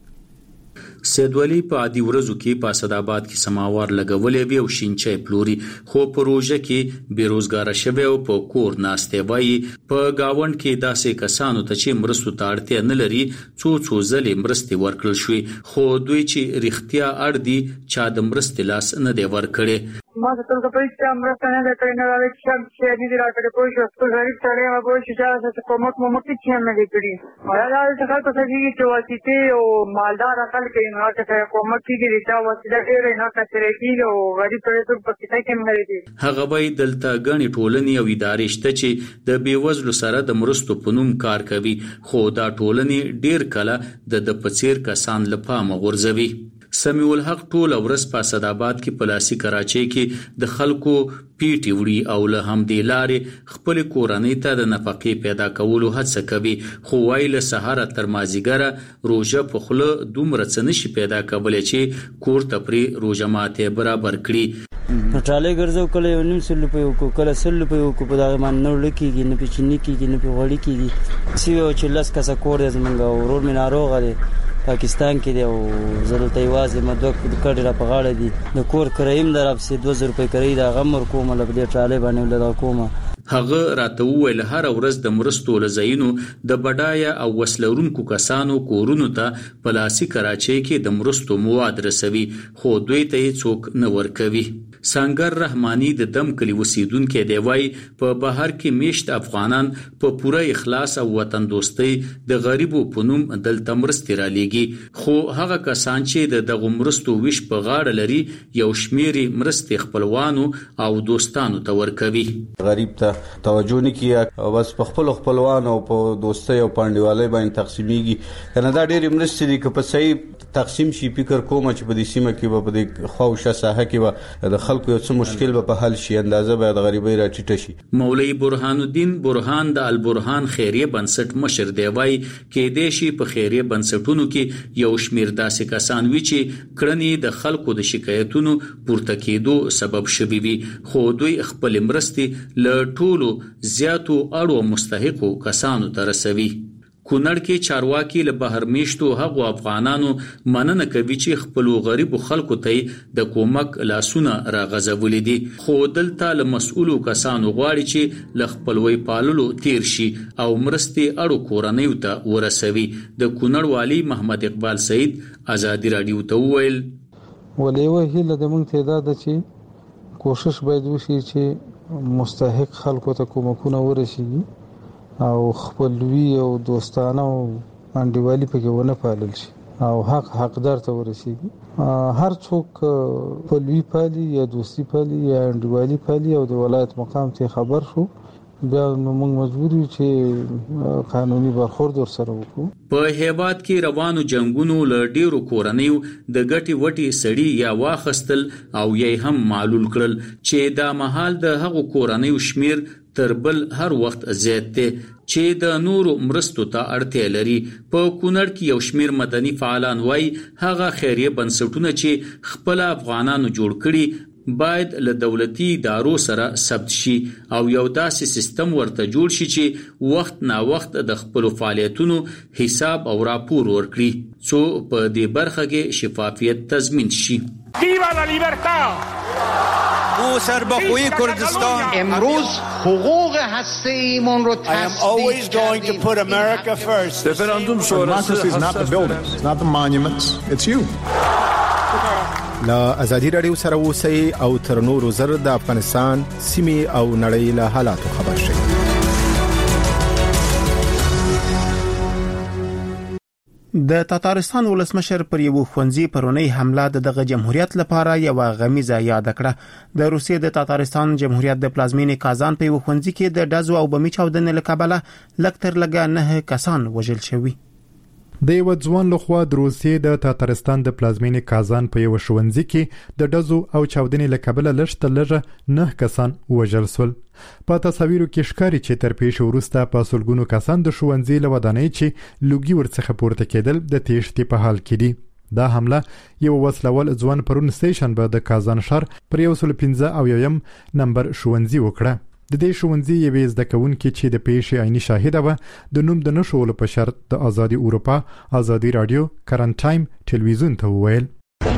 سید ولی په عادي ورځو کې په اسداباد کې سماوار لګولې وی او شینچې پلوري خو پروژه کې بیروزګار شوی او په کور ناشته وای په گاوند کې داسې کسانو ته چې مرستو ته اړتیا نه لري څو څو ځلې مرستې ورکړل شوې خو دوی چې رښتیا اړ دي چا د مرستې لاس نه دی ورکړي. ما ته څه په چې امر ته نه کړی نه راځي چې چې دې راکړې کوی شو څو غریب سره ما کوی چې چې کومت مو مکه چې نه دی کړی ما دا څه څه چې چې واسطه او مالدار خلک یې نه چې کومت کې دا واسطه ډېر نه کثرې کیږي او غریب سره څه په کې کې نه دی. هغه به دلته غني ټولنې او ادارې شته چې د بیوزلو سره د مرستو په نوم کار کوي خو دا ټولنې ډېر کله د د پڅیر کسان لپاره غورځوي. سمیع الحق ټول ورځ په اسداباد کې پلاسي کراچۍ کې د خلکو پیټي وړي او له همدې لارې خپل کورنۍ ته د نفقې پیدا کولو هڅه کوي خو وايي له سهار تر مازیګره روزه په خوله دومره څه نشي پیدا کولی چې کور ته پرې روزه ماته برابر کړي. ټاله ګرځو کله یو نیم سل په یو کله سل په یو په دغه من نور لکېږي نه پچنی کېږي نه په وړي کېږي سی او چې لاس کسه کور دې زمونږ ورور مې ناروغ دی پاکستان کې دی او زلته یوازې مدوک کډه را پغاړه دي د کور کرایم در افسې دوه زره روپۍ کرای دا غمر کوم له دې ټاله باندې ولدا کومه. هغه راته وویل هر ورځ د مرستو لزاینو د بډایا او وسلورونکو کسانو کورونو ته پلاسي کراچۍ کې د مرستو مواد رسوي خو دوی ته څوک نه ورکوي. سانګر رحمانی د دم کلی وسیدونکو دی وای په بهر کې میشت افغانان په پوره اخلاص او وطن دوستۍ د غریبو په نوم دلته مرستې را لېږي خو هغه کسان چې د دغه مرستو ویش په غاړه لري یو شمیري مرستې خپلوانو او دوستانو ته ورکوي. غریب ته توجه نه کیږي او بس په خپل خپلوانو او په دوستۍ او پاندیوالۍ باندې تقسیمیږي. کنه دا ډېر مرستې دي که په صحیح تقسیم شي فکر کوم چې په دې سیمه کې به د خواوشه ساحه کې به د خلکو یو څه مشکل به په حل شي، اندازه به د غریبۍ راټیټه شي. مولوی برهان الدین برهان د البرهان خیریه بنسټ مشر دی وایي کې د شي په خیریه بنسټونو کې یو شمیر داسې کسان وی چې کړنی د خلکو د شکایتونو پورته کېدو سبب شوي وي، خو دوی خپل مرستې له ټولو زیاتو اړو مستحقو کسانو ته رسوي. کونړ کې چارواکي له بهر میشتو هغو افغانانو مننه کوي چې خپل غریب خلکو ته د کومک لاسونه راغځولې دي، خو دلته له مسؤلو کسانو غواړي چې له خپلوي پاللو تیر شي او مرستې اړو کورنۍ ته ورسوي. د کونړ والی محمد اقبال سعید ازادي رادیو ته وویل ولې وهله د موږ تعداد چې کوشش باید وشي چې مستحق خلکو ته کومکونه ورسیږي او خپلوي او دوستانه او انډیوالي پکې ونه پالل شي او حق حقدار ته ورسیږي. هر څوک خپلوي پالي یا دوستي پالي یا انډیوالي پالي او د ولایت مقام ته خبر شو بیا موږ مجبور یو چې قانوني برخورد ورسره وکړو. په هیواد کې روانو جنگونو له ډیرو کورنیو د ګټي وټي سړی یا واخستل او یې هم معلول کړل چې دا مهال د هغو کورنیو شمیر تر بل هر وخت زیات دی چې د نورو مرستو ته اړتیا لري. په کونړ کې یو شمیر مدني فعالان وایي هغه خیریه بنسټونه چې خپل افغانانو جوړ کړي باید له دولتي ادارو سره ثبت شي او یو داسې سیستم ورته جوړ شي چې وخت نا وخت د خپل فعالیتونو حساب او راپور ورکړي څو په دې برخه کې شفافیت تضمین شي. ویوا لا لیبرتا او سربخوی کردستان امروز حقوق هسته ایمان رو I am always going to put America first. Referendum sonrası is not the buildings, it's not the monuments, it's you. لا ازادي رادیو سره اوسئ او تر نورو زر د افغانستان سیمې او نړۍ له حالاتو خبر شئ. د تاتارستان ولسمشر پر یو ښوونځي پرونی حمله د دغه جمهوریت لپاره یو غمیزه یاد کړه. د روسیې د تاتارستان جمهوریت د پلازمینې کازان په یو ښوونځي کې د ډزو او بمي چاودنې له کبله لکتر لګا نه کسان وژل شوي. د یو ځوان لخوا د روسیې د تاتارستان د پلازمینې کازان په یو ښوونځي کې د ډزو او چاودنې له کبله لږ تر لږه نه کسان وژل شول. په تصاویرو کې ښکاري چې تر پیښې وروسته په سلګونو کسان د ښوونځي له ودانۍ چې لوګي ورڅخه پورته کېدل د تېښتې په حال کې دي. دا حمله یو وسلوال ځوان پرون سټیشن به د کازان ښار پر یو سل پنځه او یویم نمبر ښوونځي وکړه. د دې ښوونځي یوې زده کوونکې چې د پیښې عیني شاهده وه د نوم د نښولو په شرط د ازادي اروپا ازادي رادیو کرنټ ټایم ټلویزیون ته وویل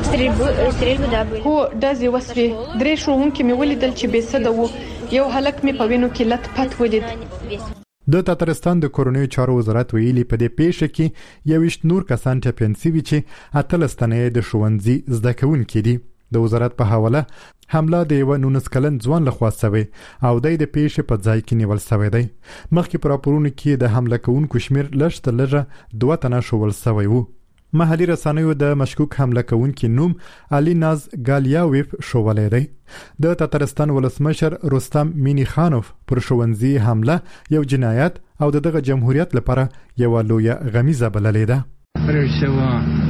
هو ډزې وسوې. درې ښوونکي مې ولیدل چې بې سده وو. یو هلک مې په وینو کې لت پت ولید. د تاتارستان د کورنیو چارو وزارت ویلي په دې پیښه کې یوویشت نور کسان ټپیان شوي چې اتلس تنه د ښوونځي زده کوونکي دي. د وزارت په حواله حمله د یو نولس کلن ځوان لخوا شوې او د دې پیښې په ځای کې نیول شوی دی. مخکې پر راپورونو کې د حمله کوونکو شمیر لږ تر لږه دوه تنه شول شوی وو. محلي رسنیو د مشکوک حمله کوونکي نوم علي ناز ګالیاویف شولی دی. د تاتارستان ولسمشر رستم مینی خانوف پر ښوونځي حمله یو جنایت او دغه جمهوریت لپاره یو لویه غمیزه بللې ده.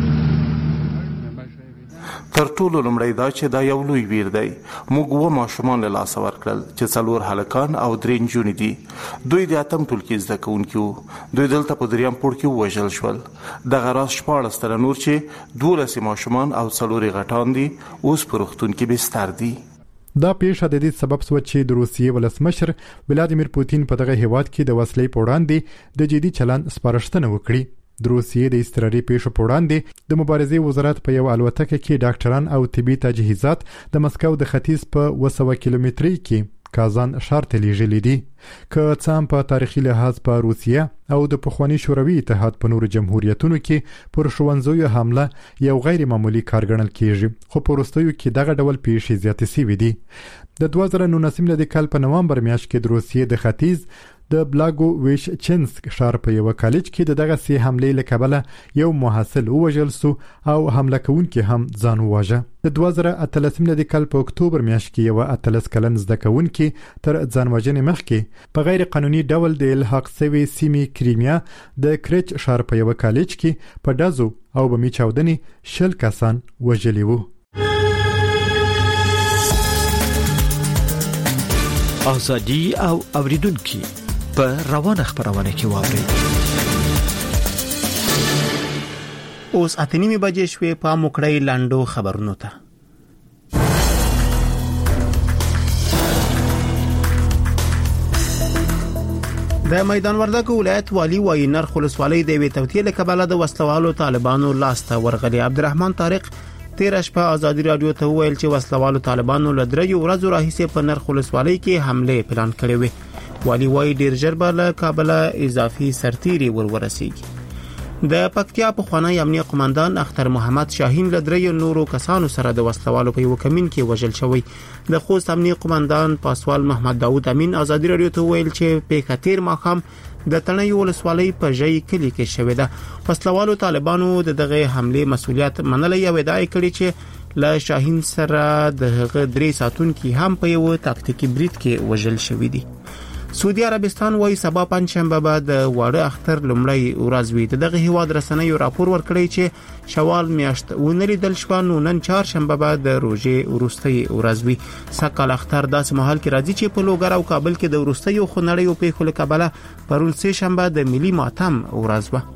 تر ټولو لومړی دا چې دا یو لوی ویر دی. موږ و ماشومان له لاسه ورکړل چې څلور هلکان او درې نجونې دي. دوی د اتم ټولګي زده کوونکي وو. دوی دلته په دریم پوړ کې ووژل شول. دغه راز شپاړس تنه نور چې دولس ماشومان او څلور غټان دي اوس په روغتون کې بستر دي. دا پیښه د دې سبب شو چې د روسیې ولسمشر ولادیمیر پوتین په دغه هیواد کې د وسلې په وړاندې د جدي چلند سپارښتنه وکړي. د روسیې د اضطراري پیښو په وړاندې د مبارزې وزارت په یو الوتکه کې ډاکټران او طبي تجهیزات د مسکو د ختیځ په اوه سوه کیلومترۍ کې کازان ښار ته لیږلي دي. که څه هم په تاریخي لحاظ په روسیه او د پخواني شوروي اتحاد په نورو جمهوریتونو کې پر ښوونځیو حمله یو غیر معمولي کار ګڼل کیږي، خو په وروستیو کې دغه ډول پیښې زیاتې شوې دي. د دوه زره نولسم کال په نوامبر میاشت کې د روسیې د ختیځ د بلاګو ویش چنسک ښار په یو کالج کې د دغه سي حمله لکبله یو محصل وژل سو او حمله کوونکي هم ځان وواژه. د دوه زره اتلسم د کال په اکتوبر میاشت کې یو اتلس کلن زده کوونکي تر ځان وژنې مخکې په غیر قانوني ډول د الحاق سوي سیمې کریمیا د کرچ ښار په یو کالج کې په دازو او بمی چاودنې شل کسان وژلي وو. ازادي او اوریدونکو په روانه خبرونه کې واوري. اوس اتنیمه بجې شوې په موکړی لاندو خبرونو ته. د میدان وردګ ولایت والی وایي نرخ ولسوالۍ د وی توتیل کبله د وسلوالو طالبانو لاسته ورغلي. عبدالرحمن طارق تیر شپه آزادی رادیو ته ویل چې وسلوالو طالبانو له درې ورځو راهیسې په نرخ ولسوالۍ کې حمله پلان کړې وي. والی وایي ډیر ژر به له کابل اضافي سرتیري ورورسیږي. د پکتیا په خوانی امنیه قومندان اختر محمد شاهین له درې نورو کسانو سره د وسلوالو په یو کمین کې وژل شوی. د خوست امنیه قومندان پاسوال محمد داوود امین آزادی رادیو ته ویل چې په خطر ماخام د تڼۍ ولسوالۍ په ژۍ کلی کې شوې ده. وسلوالو طالبانو د دغه حمله مسؤلیت منلې او ادعا کړې چې له شاهین سره د هغه درې ساتونکو هم په یو تاکتیکي برید کې وژل شوې دي. سعودي عربستان وايي سبا پنځشنبه به د واړه اختر لومړی ورځ وي. دغه هیواد رسنیو راپور ورکړی چې شوال میاشت ونري دل شپه نو نن چهارشنبه به د روزې وروستۍ ورځ وي. سکهال اختر داسې مهال کې راځي چې په لوګر او کابل کې د وروستۍ خونړیو پیښو لکبله پرون سه شنبه د ملي ماتم ورځ و.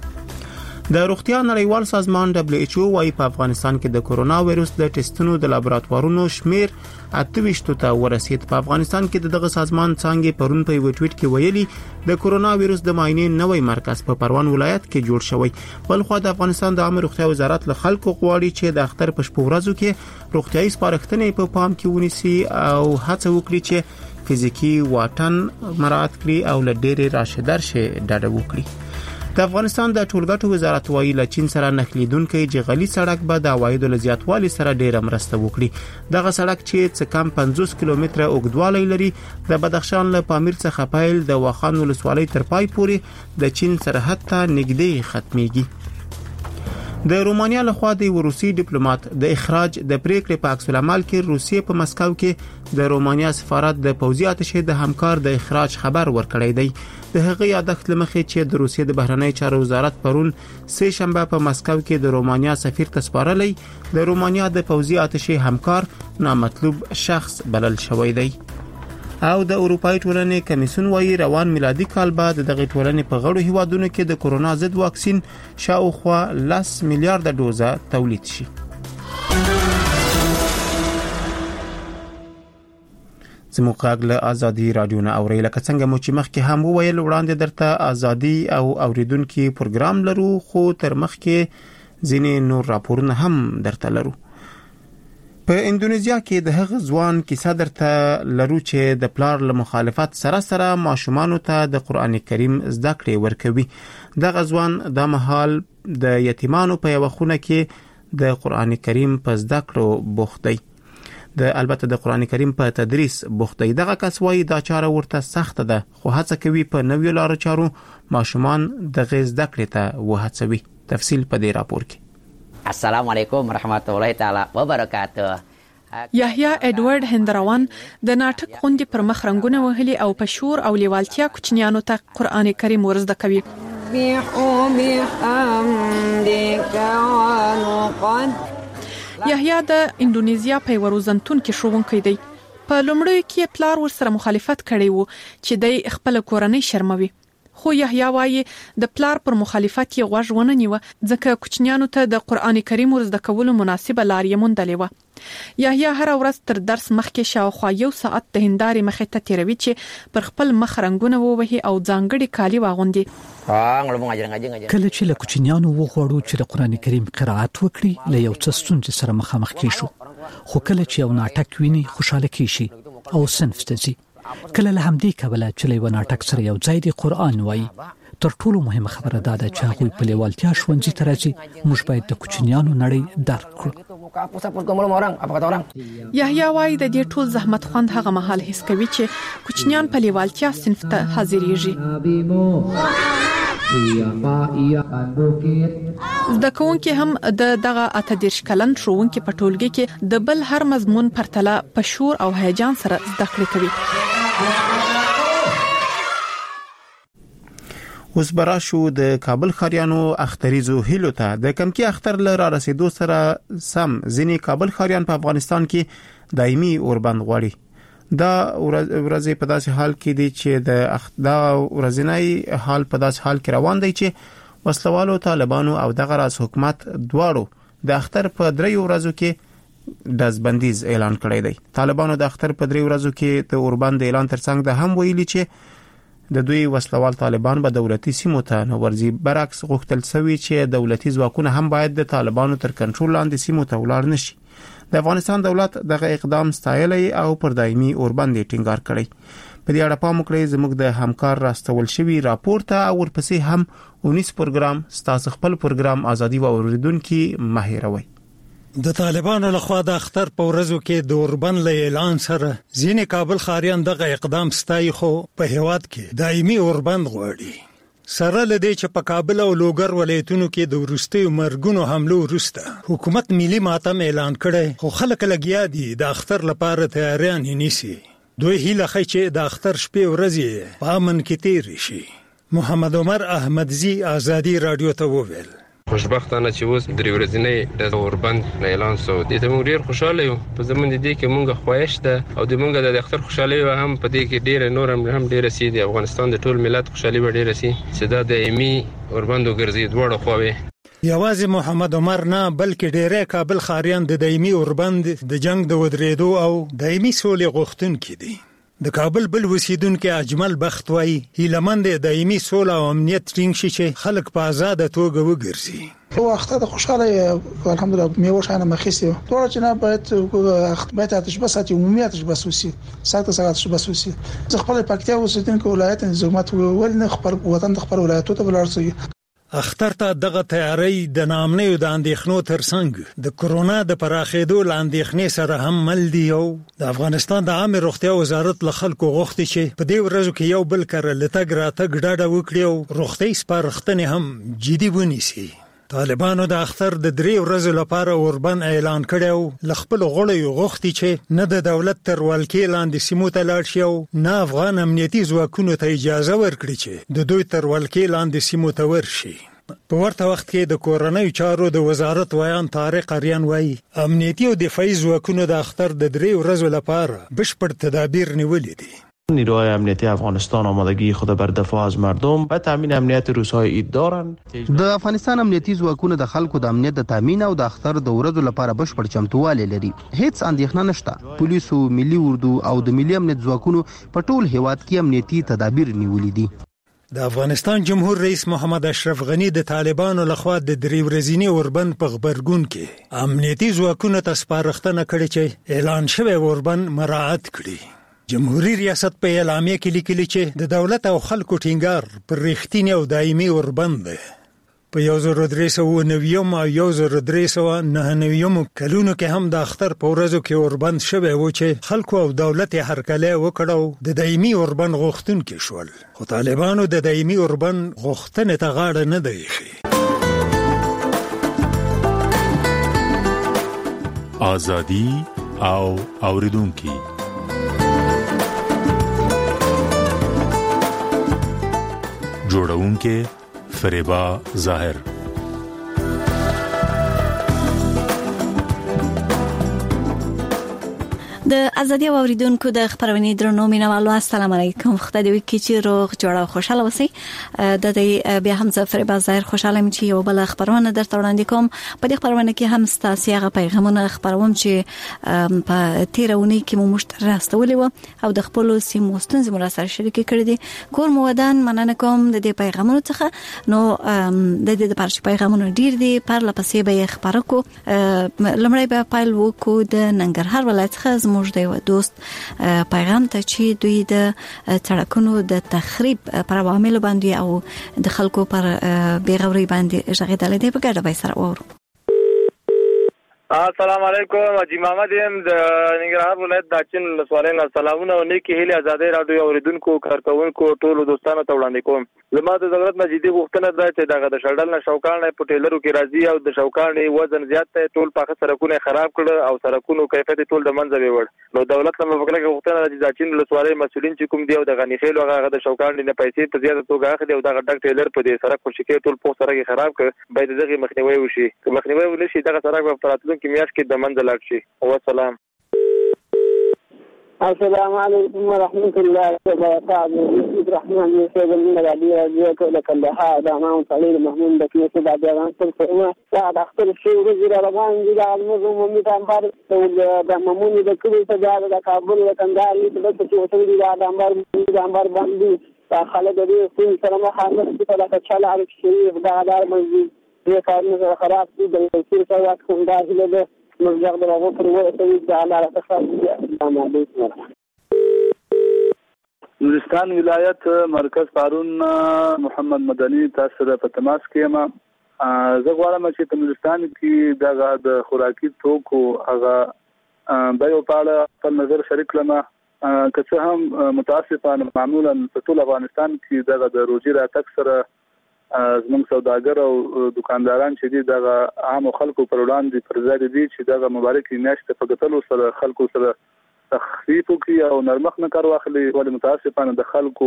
د روغتیا نړیوال سازمان دبليو ایچ او وايي په افغانستان کې د کورونا وایروس د ټیسټونو د لابراتوارونو شمیر اته ته ورسید. په افغانستان کې دغه سازمان څنګه پرون په یو ټویټ کې ویلي د کورونا وایروس د معاینې نوې مرکز په پروان ولایت کې جوړ شوی. بلخو د افغانستان د عامه روغتیا وزارت له خلکو غواړي چې د اختر په شپه ورځو کې روغتیايي سپارښتنې په پام کې ونیسي او هڅه وکړي چې فزیکی واټن مراعات کړي او له ډېرې راشدار شي ډاډه وکړي. د افغانستان د ټولګټو وزارت وايي له چین سره نښلیدونکو جغلي سړک به د عوایدو له زیاتوالي سره ډېره مرسته وکړي. دغه سړک چې څه کم پنځوس کیلومتره اوږدوالی لري د بدخشان له پامیر څخه پیل د واخان ولسوالۍ تر پای پورې د چین سرحد ته نږدې ختميږي. د رومانیا له خوا د روسي ډیپلوماټ د اخراج د پریکړې په عکس العمل کې روسیې په مسکو کې د رومانیا سفارت د پوځي اتشې د همکار د اخراج خبر ورکړی دی. د هغې یادښت لمخې چې د روسیې د بهرنی چارو وزارت پرون سه شنبه په مسکو کې د رومانیا سفیر ته سپارلی د رومانیا د پوځي اتشې همکار نامطلوب شخص بلل شوی دی. او د اروپای ټولنې کمیسیون وايي روان میلادي کال بعد دغه ټولنې په غړو هیوادونو کې د کورونا ضد واکسین شاوخوا لس میلیارډ ډوزه تولید شي. زموږ غږ له ازادي رادیو نه اوري. لکه څنګه مو چې مخکې هم وویل وړاندې درته ازادي او اوریدونکو پروګرام لرو خو تر مخکې ځینې نور راپورونه هم درته لرو. په اندونیزیا کې د هغه ځوان کیسه درته لرو چې د پلار له مخالفت سره سره ماشومان ته د قران کریم زده کړې ورکوي. دغه ځوان د مهال د یتیمانو په یو خونه کې د قران کریم په زده کړو بوخت دی. د البته د قران کریم په تدریس بوخت دی. دغه کس وايي دا چاره ورته سخت ده خو هڅه کوي په نویو لارو چارو ماشومان د غږ زده کړې ته وهڅوي. تفصیل په دې راپور کې. السلام علیکم ورحمت الله تعالی وبرکاته. یحیی اډوارد هندروان د ناټک غونډې پر مخ رنگونه وهلي او په شور او لیوالتیا کوچنیانو ته قران کریم ورزده کوي. یحیی د انډونیزیا په ورزنتون کې ښوونکی دی. په لومړیو کې پلار ورسره مخالفت کړی وو چې د خپل کورنۍ شرموي. خو یحیی وايي د پلار پر مخالفت یې غوږ ونه نیو ځکه کوچنیانو ته د قران کریم ورزده کولو مناسبه لار یې موندلې و. یحیی هر ورځ تر درس مخکې شاوخوا یو ساعت د هندارې مخې ته تیروي چې پر خپل مخ رنگونه ووهي او ځانګړي کالي واغوندي. کله چې له کوچنیانو وغواړو چې د قران کریم قرائت وکړي له یو څه ستونزې سره مخامخ کیږو خو کله چې یو ناټک ویني خوشاله کیشي او صنف ته ځي. کله له همدې کبله چې له یو ناټک سره یو ځای د قران وایي. تر ټولو مهمه خبره دا ده چې هغوی په لیوالتیا ښوونځي ته راځي. موږ باید د کوچنیانو نړۍ درک کړو. یحیی وایي د دې ټول زحمت خوند هغه مهال حس کوي چې کوچنیان په لیوالتیا صنف ته حاضرېږي. د کوونکې هم د دغه اته دیرش کلن ښوونکي په ټولګي کې د بل هر مضمون پرتله په شور او هیجان سره زده کړې کوي. اوس براشو د کابل خاریانو اختریزو هیلو ته د کمکی اختر لره رسیدو سره سم ځینی کابل خاریان په افغانستان کې دایمي اوربند غواړي. دا ورځې په داسې حال کې دي چې د اخدا ورځنی حال په داسې حال کې روان دی چې وسلوالو طالبانو او دغه راس حکومت دواړو د اختر په دریو ورځو کې دزبندیز اعلان کړی دی. طالبانو د اختر په دریو ورځو کې د اوربند اعلان ترڅنګ د هم ویلي چې د دوی وسلوال طالبان به دولتي سیمو ته نه ورځي. برعکس غوښتل شوی چې دولتي ځواکونه هم باید د طالبانو تر کنټرول لاندې سیمو ته ولاړ نشي. د افغانستان دولت دغه اقدام ستایلی او پر دایمي اوربند ټینګار کړی. په دې اړه پام وکړئ زموږ د همکار راستول شوی راپور ته او ورپسې هم اونیس پروګرام ستاسو خپل پروګرام ازادي و اوریدونکو مهیروي. د طالبانو لخوا د اختر په ورځو کې د اوربند له اعلان سره ځینې کابل خاریان دغه اقدام ستایي، خو په هیواد کې دایمي اوربند غواړي. سره لدې چې په کابل او لوګر ولایتونو کې د ورستیو مرګونو حملو وروسته حکومت ملي ماتم اعلان کړی، خو خلک لګیا دي د اختر لپاره تیاریان نیسي. دوی هیله کوي چې د اختر شپې ورځې په امن کې تیر شي. محمد عمر احمدزي ازادي رادیو ته وویل خوشبختانه چې اوس درې ورځې د اوربند اعلان شو. دې ته موږ ډیر خوشاله یو. په زموږ دې کې موږ خوښ ده او د موږ د اختر خوشالي هم په دې کې ډیر نور هم ډیر سي د افغانستان د ټول ملت خوشالي به ډیر سي چې دا د ایمي اوربند ګرځي دوړو خوي. یوازې محمد عمر نه بلکې ډیره کابل خاریان د دایمي اوربند د جنگ د ودرېدو او دایمي سولې غوښتونکي دي. د کابل بل وسیدونکو اجمل بخت وای هیلمند دایمي سوله او امنیت ټینګ شي چې خلک په آزاد توګه وګرځي. هو اخته د خوشاله الحمدلله میوه شانه مخیسي ټول چې نه باید باید آتش بس اتي عمومي آتش بس وسی ساعت ساعت آتش بس وسی زه خپل پکتیا وسیدونکو ولایت نظامات ولنه خبر وطن د خبر ولایتو ته ولرسي. اختر ته دغه تیاری د نامنې او د اندېښنو ترڅنګ د کرونا د پراخېدو لاندېښنې سره هم مل دی. او د افغانستان د عامه روغتیا وزارت له خلکو غوښتي چې په دې ورځو کې یو بل کړه لټګ راتګ ډاډه وکړي او روغتي سپارښتنې هم جدي ونیسي. طالبانو د اختر د درې ورځې لپاره اوربند اعلان کړی او ل خپل غړیو غوښتي چې نه د دولت تر ولکې لاندې سیمو ته لاړ شي او نه افغان امنیتي ځواکونو ته اجازه ورکړي چې د دوی تر ولکې لاندې سیمو ته ورشي. په ورته وخت کې د کورنۍ چارو د وزارت ویان طارق اریان وایي امنیتي او دفاعي ځواکونو د اختر د درې ورځو لپاره بشپړ تدابیر نیولې دي. نیروهای امنیتی افغانستان آمادگی خود بر دفاع از مردم و تامین امنیت روزهای عید دارند. د افغانستان امنیتي ځواکونه د خلکو د امنیت د تامین او د اختر د ورځو لپاره بشپړ چمتووالی لري. هیڅ اندېښنه نشته. پولیسو، ملي اردو او د ملي امنیت ځواکونو په ټول هیواد کې امنیتي تدابیر نیولې دي. د افغانستان جمهور رئیس محمد اشرف غنی د طالبانو لخوا د درې ورځې اوربند په خبرګون کې امنیتي ځواکونو ته سپارښتنه کړې چې اعلان شوی اوربند مراعات کړي. جمهوریت ریاست په اعلامیه کې لیکلي چې د دولت او خلکو ټینګار پر رښتینی او دایمي اوربند دی. په یو زر درې سوه نوي او یو زر درې سوه نهه نوي کلونو کې هم د اختر په ورځو کې اوربند شوی و چې خلکو او دولت یې هرکلی وکړو د دایمي اوربند غوښتونکي شول. خو طالبانو د دایمي اوربند غوښتنې ته غاړه نه دی ایښې. ازادي او اوریدونکي جوړونکي فریبا ظاهر. د ازادي اوریدونکو د خبرونې درنو مینوالو السلام علیکم. خدای دې وکړي چې روغ جوړ او خوشاله اوسئ. د دې بیا هم زه فریبا ظاهر خوشاله یم چې یو بل خبرونه درته وړاندې کوم. په دې خبرونه کې هم ستاسو هغه پیغامونه خبروم چې په تیرونی کې مو مشترک راستولې و او د خپل سیمو ستونزې مو سره شریک کړې دي. کور مو ودان مننه کوم د دې پیغامونو څخه. نو د دې د پارش پیغامونو ډیر دي پر لپسې به خبرو کو. لمړی به پایل وکړو د ننګرهار ولایت څخه موږ د یو دوست پیغام ته چې دوی د سړکونو د تخریب پر عوامل باندې او د خلکو پر بیغوري باندې ژغېدل دي په ګډه به سره وورو. السلام علیکم. اجي محمد يم د ننګرهار ولایت د اچین ولسوالۍ نه سلامونه او نیکی هیله آزادۍ رادیو اوریدونکو کارکونکو ټولو دوستانو ته وړاندې کوم. زما د حضرت مجیدي غوښتنه ده چې دغه د شړډل نه شوکان په ټیلرو کې راځي او د شوکان وزن زیات دی، ټول پاخه سرکونه خراب کړ او سرکونو کیفیت ټول د منځ ویوړ. نو دولت نه مفکره غوښتنه ده چې د اچین ولسوالۍ مسولین چې کوم دی او د غنی خیل هغه د شوکان نه پیسې په زیاته توګه اخلي او دغه ډک ټیلر په دې سرک خوشی کې ټول په سرک خراب کړ. باید دغه مخنیوي وشي. که مخنیوي ونشي دغه سرک په راتلونکي کې میاش کې د منځ لاړ شي. والسلام. السلام عليكم ورحمة الله وبركاته. عبد الرحمن بن سيد من العبير رجيك لك اللحاء دعمان صليل محمود بك يسود عبد الرحمن سلسلنا بعد أخطر الشيء رجل ربان جدا المظلم وميتان بار دعمموني بكل سجاد لكابل وكنداري تبت شيء وسوي بعد أمبار ميتان بار باندي خالد بي سين سلام خالد بطلع تشال على الشريف دعدار منزل هي كان خراب جدا يصير سواك كنداري له مرجع دراغو پر وې ته د علامه تخصص نورستان ولایت مرکز پارون محمد مدني تاسو په تماس کې ما زه غواړم چې په نورستان کې د خوراکي توکو هغه د یو پاله په نظر شریک لمه که څه هم متاسفانه معمولا په ټول افغانستان کې د روزي راتګ سره زموږ سوداګر او دکانداران چې دي دغه عام خلکو پر وړاندې پر ځای دي چې دغه مبارکي میاشت په ګټلو سره خلکو سره تخفیف کوي او نرمخ نه کار واخلي، ولې متاسفانه د خلکو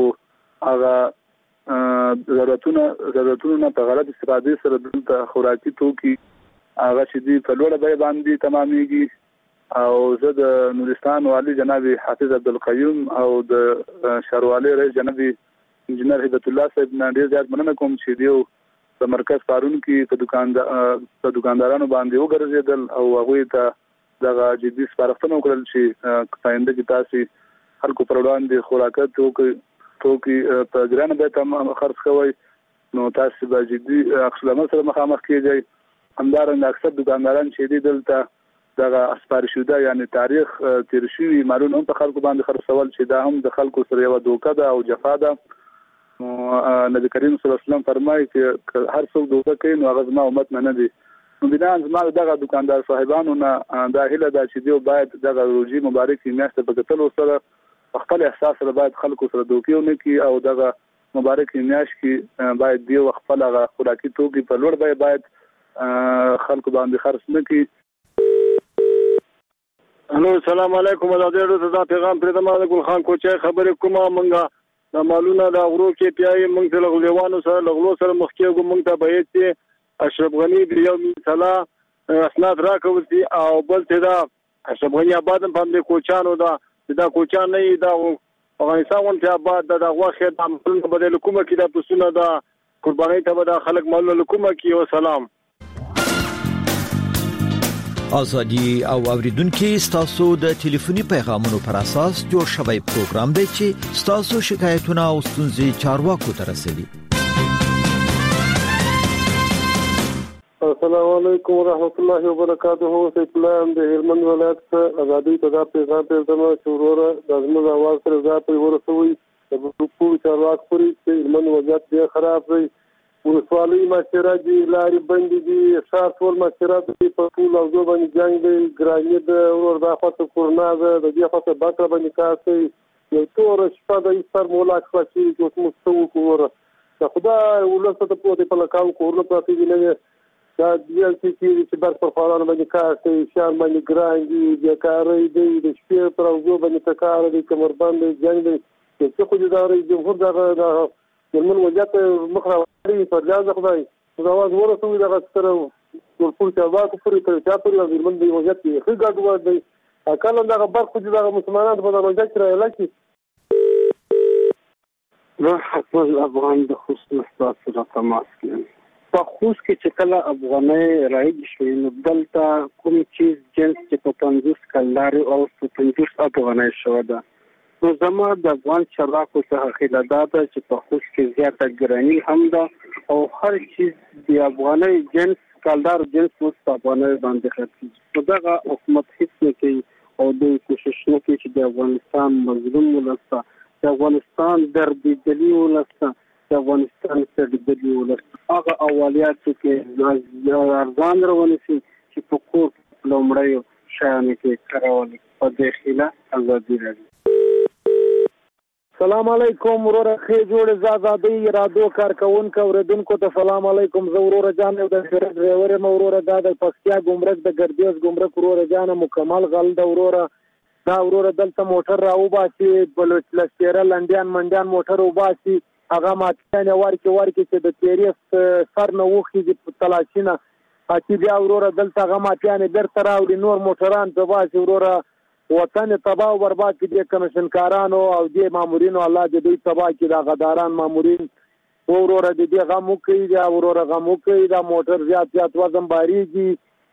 هغه ضرورتونه ضرورتونه په غلط استفادې سره د خوراکي توکي هغه چې دي په لوړه بیه باندې تمامېږي. او زه د نورستان والي جناب حافظ عبدالقیوم او د شهروالۍ رئیس جناب انجنیر هدایت الله صاحب نه ډیر زیات مننه کوم چې دیو په مرکز پارون کې په دکاندار په دکاندارانو باندې وګرځیدل او هغه ته دغه جدي سپارښتنه وکړل چې پاینده کې تاسو خلکو پر وړاندې خوراکات توکي توکي په ګرانه به تم خرڅ کوي، نو تاسو به جدي اخلاق سره مخامخ کیږئ. همدارنګه اکثر دکانداران چې دي دلته دغه اسپارشوده یعنی تاریخ تیر شوی مالونه هم په خلکو باندې خرڅول چې دا هم د خلکو سره یو دوکه ده او جفا ده. نبی کریم صلی الله علیه وسلم فرمایي چې هر څوک دوکه کوي نو هغه زما امت نه دي. نو بنا زما دغه دکاندار صاحبانو نه دا هیله ده چې دوی باید دغه روزي مبارکي میاشت په ګټلو سره خپل احساس سره باید خلکو سره دوکه ونه کړي او دغه مبارکي میاشت کې باید دی خپل هغه خوراکي توکي په لوړ بیه باید خلکو باندې خرڅ نه کړي. الو السلام علیکم. دا ډېر څه پیغام پرې د مالک خان کوچي خبرې کومه منګه د مالونه د غرو کې پیای موږ ته لغلیوانو سره لغلو سره مخ کېږو. موږ ته به چې اشرف غنی د یو مثلا اسناد راکوي او بل ته دا اشرف غنی آباد په دې کوچانو دا دا کوچان نه دا افغانستان ته آباد دا غوخه د عمل بدل کومه کې د پسونه دا قرباني ته به د خلک مالونه کومه کې. او سلام. ازادي او اوریدونکو ستاسو د ټلیفوني پیغامونو پر اساس جوړ شوی پروګرام دی چې ستاسو شکایتونه او ستونزې چارواکو ته رسوي. السلام علیکم ورحمۃ اللہ وبرکاتہ. اسلام د هلمند ولایت ازادي ته دا پیغام پرځم چې وروره د زموږ اواز سره ځای ورسوي د ټول چارواکو پرې چې هلمند وضعیت ډېر خراب دی. ولسوالۍ مشره دي، لارې بندې دي، ښار ټول مشره دي، په ټول اوځو باندې جنګ دی، ګراني ده، ورور دا خواته کورونا ده، د دې خواته بکره باندې کار کوي. یو توره شپه د ایستر مولا کړه چې اوس موږ څه وکړو. د خدای ولس ته پوهې په لکاو کورونه پراته دي نه دا دیل چې بر پر فارانو باندې کار کوي، شان باندې ګران دي، بیکارۍ دی، د شپې پر اوځو باندې کار دی، کمربند دی، جنګ دی. څه خو دې دا جمهور دغه من وجات مخراوري پر ځای خدای دا واز ورسوي دغه سره ټول ټول چارواکو پرې تر چا پرې من دی وجات یې ښه ګډوډ دی. کله دغه برخه چې دغه مسلمانانو په دغه وجات کې راځي نو خپل افغان د خصوص تاسو را تماس کړي په خوش کې چې کله افغاني راځي شوی نو دلته کوم چیز جنس چې په پنځوس کلداري او په پنځوس افغاني شو ده. نو زما د افغان چارواکو څخه خیال ده چې په خوش کې زیاته ګرانی هم ده او هر چیز د افغاني جنس کلدار جنس اوس په افغاني باندې خرڅي. نو دغه حکومت هیڅ نه کوي او د کوشش نه کوي چې د افغانستان مظلوم ولسته، د افغانستان دردېدلي ولسته، د افغانستان سړېدلي ولسته هغه اوليات چې ارزان روانه شي چې په کور لومړی شایانو کې کارول په داخله ازادي راځي. سلام علیکم وروره خې جوړ زادادي رادو کارکونکو اوریدونکو ته سلام علیکم زه وروره جان د ډرایور موروره د پکتیا ګمرک د ګردیز ګمرک وروره جان مکمل غل د وروره دا وروره دلته موټر راو باسي بلوچ لستیره لندن منډان موټر وباسي هغه ماته ورکه ورکه چې د تیریس سر نه وخی د تلاشینه اتی بیا وروره دلته هغه ماته نه درته راوړي نور موټران په باسي وروره وطن تباہ و برباد کی دې کمشنکارانو او دې مامورینو الله دې دوی تباہ کی دا غداران مامورین وروره دې غمو کوي دا وروره غمو کوي دا موټر زیات زیات وزن باریږي